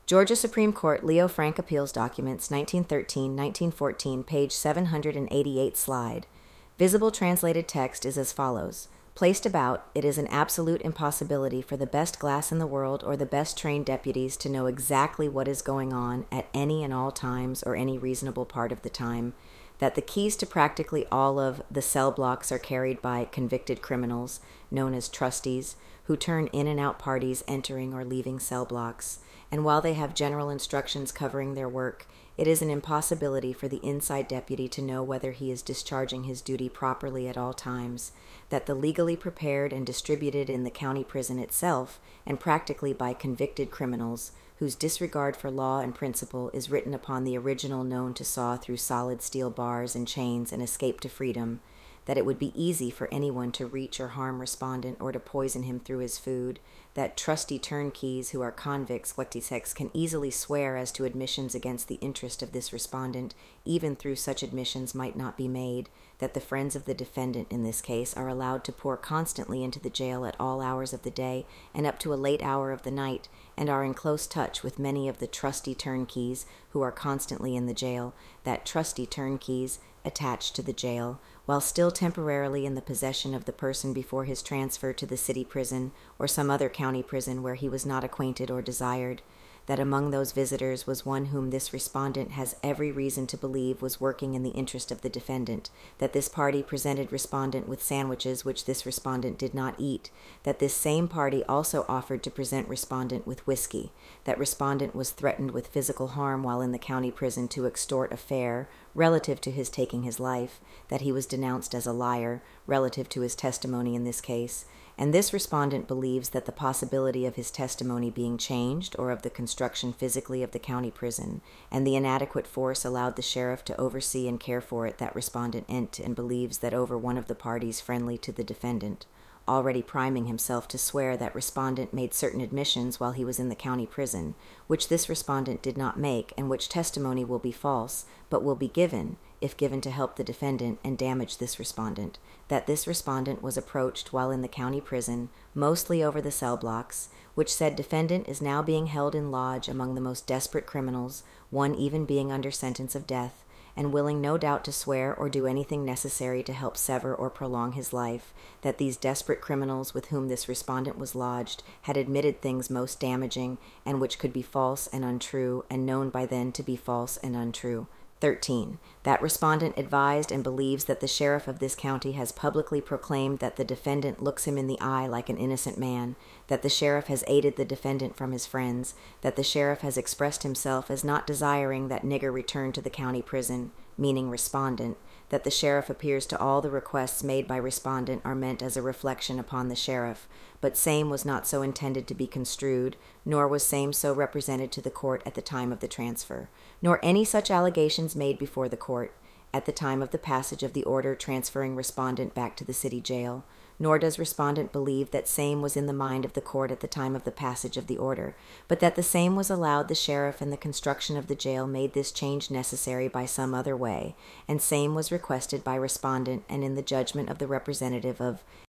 Georgia Supreme Court Leo Frank Appeals Documents 1913-1914, page 788 slide. Visible translated text is as follows. Placed about, it is an absolute impossibility for the best glass in the world or the best trained deputies to know exactly what is going on at any and all times or any reasonable part of the time, that the keys to practically all of the cell blocks are carried by convicted criminals, known as trustees, who turn in and out parties entering or leaving cell blocks, and while they have general instructions covering their work, it is an impossibility for the inside deputy to know whether he is discharging his duty properly at all times, that the legally prepared and distributed in the county prison itself, and practically by convicted criminals, whose disregard for law and principle is written upon the original known to saw through solid steel bars and chains and escape to freedom, that it would be easy for anyone to reach or harm respondent or to poison him through his food, that trusty turnkeys who are convicts, Wectisex, can easily swear as to admissions against the interest of this respondent, even through such admissions might not be made, that the friends of the defendant in this case are allowed to pour constantly into the jail at all hours of the day and up to a late hour of the night, and are in close touch with many of the trusty turnkeys who are constantly in the jail, that trusty turnkeys attached to the jail, while still temporarily in the possession of the person before his transfer to the city prison or some other county prison where he was not acquainted or desired, that among those visitors was one whom this respondent has every reason to believe was working in the interest of the defendant, that this party presented respondent with sandwiches which this respondent did not eat, that this same party also offered to present respondent with whiskey, that respondent was threatened with physical harm while in the county prison to extort a fare relative to his taking his life, that he was denounced as a liar relative to his testimony in this case, and this respondent believes that the possibility of his testimony being changed or of the construction physically of the county prison, and the inadequate force allowed the sheriff to oversee and care for it, that respondent ent and believes that over one of the parties friendly to the defendant, already priming himself to swear that respondent made certain admissions while he was in the county prison, which this respondent did not make, and which testimony will be false, but will be given, if given to help the defendant and damage this respondent, that this respondent was approached while in the county prison, mostly over the cell blocks, which said defendant is now being held in lodge among the most desperate criminals, one even being under sentence of death, and willing no doubt to swear or do anything necessary to help sever or prolong his life, that these desperate criminals with whom this respondent was lodged had admitted things most damaging and which could be false and untrue, and known by then to be false and untrue. 13. That respondent advised and believes that the sheriff of this county has publicly proclaimed that the defendant looks him in the eye like an innocent man, that the sheriff has aided the defendant from his friends, that the sheriff has expressed himself as not desiring that nigger return to the county prison, meaning respondent, that the sheriff appears to all the requests made by respondent are meant as a reflection upon the sheriff, but same was not so intended to be construed, nor was same so represented to the court at the time of the transfer, nor any such allegations made before the court at the time of the passage of the order transferring respondent back to the city jail, nor does respondent believe that same was in the mind of the court at the time of the passage of the order, but that the same was allowed the sheriff and the construction of the jail made this change necessary by some other way, and same was requested by respondent and in the judgment of the representative of